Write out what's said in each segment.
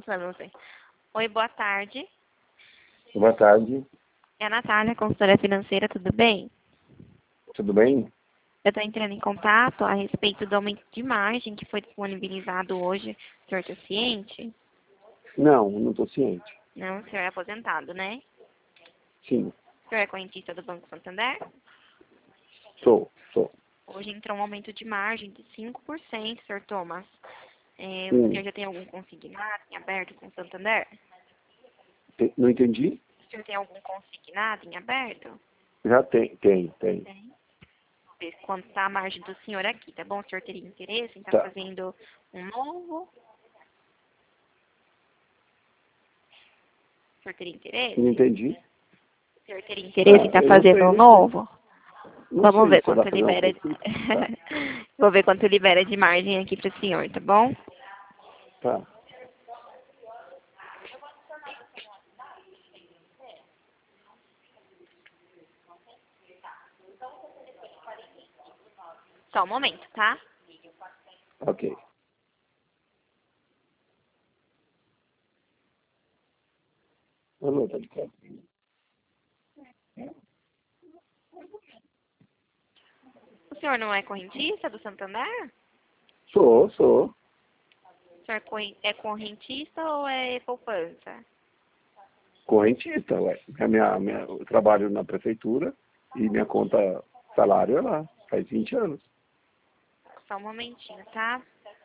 Vamos ver. Oi, boa tarde. Boa tarde, É a Natália, consultora financeira, tudo bem? tudo bem? Eu estou entrando em contato a respeito do aumento de margem que foi disponibilizado hoje. O senhor está ciente? Não estou ciente. Não, o senhor é aposentado, né? Sim, O senhor é correntista do Banco Santander? sou. Hoje entrou um aumento de margem de 5%, senhor Thomas. O Hum, senhor já tem algum consignado em aberto com o Santander? não entendi? O senhor tem algum consignado em aberto? Já tem. Tem. Ver quanto está a margem do senhor aqui, tá bom? O senhor teria interesse em estar Tá, fazendo um novo? O senhor teria não interesse? entendi. O senhor teria interesse em estar Eu não fazendo sei, um não sei. novo? Não Vamos sei ver se você vai quanto fazer uma libera. consulta. Tá, Vou ver quanto libera de margem aqui para o senhor, tá bom? tá. Só um momento, tá? Ok. Alô, tá de cá. O senhor não é correntista do Santander? Sou. O senhor é correntista ou é poupança? Correntista, ué. Eu trabalho na prefeitura e minha conta salário é lá. Faz 20 anos. Só um momentinho, tá?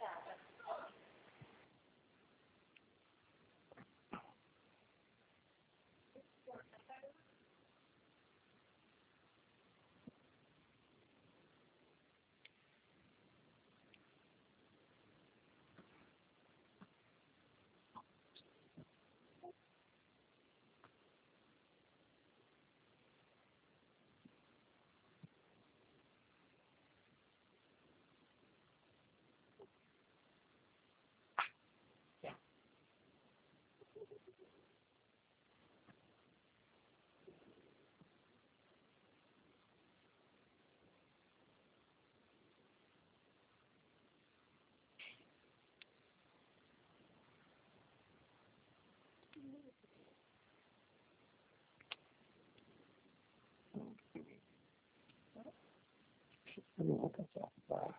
Eu não vou passar. Tá.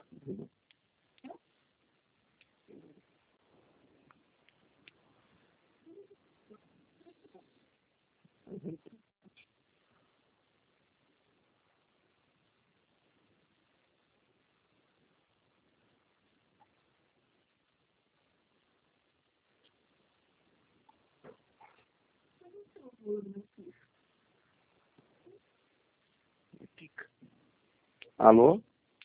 Alô?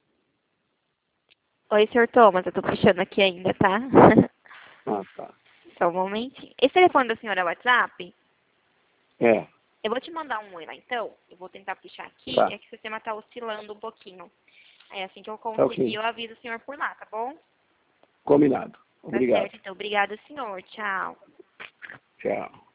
Oi, senhor Thomas, eu tô puxando aqui ainda, tá? Ah, tá. Só um momentinho. Esse telefone da senhora é WhatsApp? É, Eu vou te mandar um oi lá, então. Eu vou tentar puxar aqui. tá. É que o sistema tá oscilando um pouquinho. Aí, assim que eu Tá conseguir, ok. eu aviso o senhor por lá, tá bom? Combinado. Tá Obrigado. certo, então. Obrigada, senhor. Tchau. Tchau.